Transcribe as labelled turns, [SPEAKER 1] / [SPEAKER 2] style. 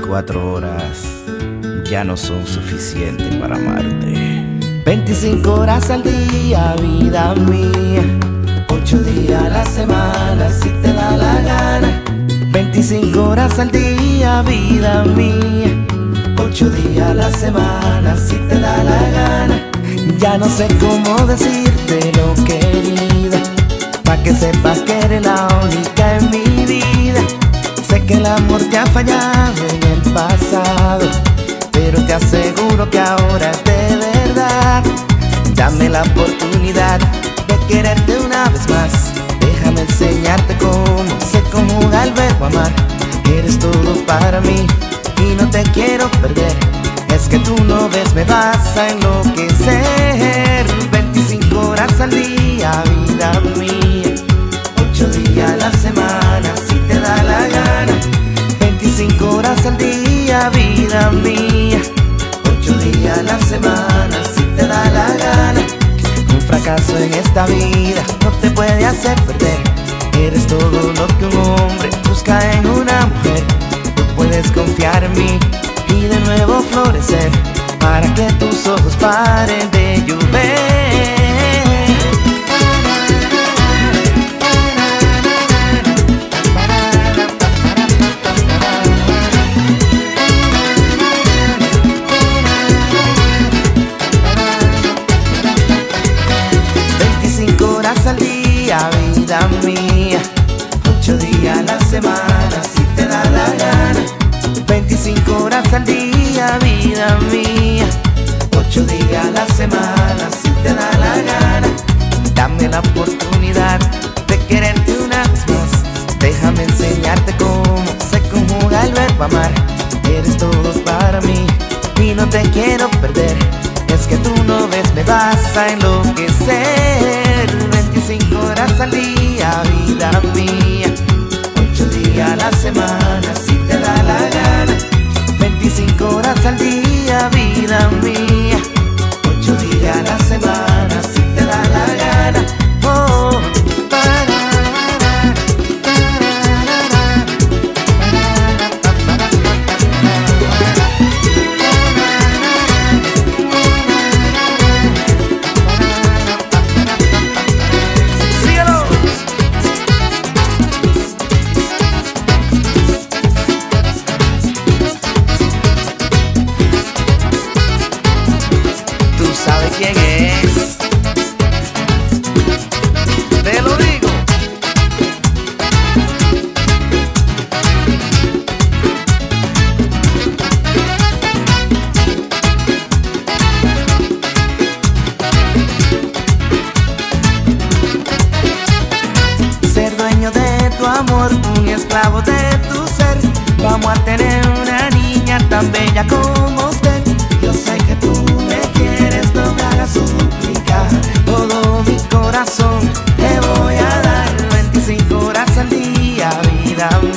[SPEAKER 1] 24 horas ya no son suficientes para amarte. 25 horas al día, vida mía, 8 días a la semana, si te da la gana. 25 horas al día, vida mía, 8 días a la semana, si te da la gana. Ya no sé cómo decírtelo, querida, pa' que sepas que eres la única en mi vida. Sé que el amor te ha fallado en el pasado, pero te aseguro que ahora es de verdad. Dame la oportunidad de quererte una vez más. Déjame enseñarte cómo se conjuga el verbo amar. Eres todo para mí y no te quiero perder. Es que tú no ves, me vas a enloquecer. 25 horas al día, vida mía, 8 días a la semana, si te da la gana. 25 horas al día, vida mía, 8 días a la semana, si te da la gana. Un fracaso en esta vida no te puede hacer perder. Eres todo lo que un hombre busca en una mujer. Tú puedes confiar en mí y de nuevo florecer, para que tus ojos paren de llover. 25 horas al día, vida mía, 8 días a la semana, si te da la gana. 25 horas al día, vida mía, 8 días a la semana, si te da la gana. Dame la oportunidad de quererte una vez más. Déjame enseñarte cómo se conjuga el verbo amar. Eres todo para mí y no te quiero perder. Es que tú no ves, me vas a enloquecer. 25 horas al día, vida mía, 8 días a la semana, si te da la gana. 25 horas al día, vida mía, 8 días a la semana, si te da la gana. Oh, ¿sabe quién es? Te lo digo. Ser dueño de tu amor, un esclavo de tu ser. Vamos a tener una niña tan bella como usted. Yo sé que tú me quieres, no me hagas suplicar. Todo mi corazón te voy a dar. 25 horas al día, vida mía,